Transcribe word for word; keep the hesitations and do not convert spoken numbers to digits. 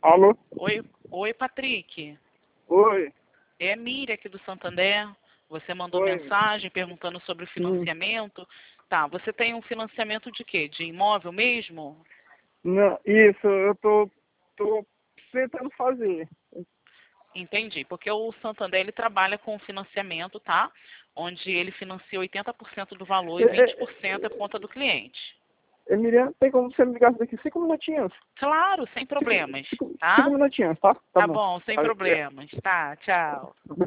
Alô? Oi, oi, Patrick. Oi. É a Miriam aqui do Santander. Você mandou Oi. mensagem perguntando sobre o Sim. financiamento. Tá, você tem um financiamento de quê? De imóvel mesmo? Não, isso, eu tô, tô tentando fazer. Entendi, porque o Santander ele trabalha com financiamento, tá? Onde ele financia oitenta por cento do valor É, e vinte por é, cento é por conta do cliente. Emiliano, tem como você me ligar daqui cinco minutinhos? Claro, sem Cinco, problemas, cinco, cinco tá? minutinhos, tá? Tá Tá bom. bom, sem Valeu. problemas. Tá, tchau.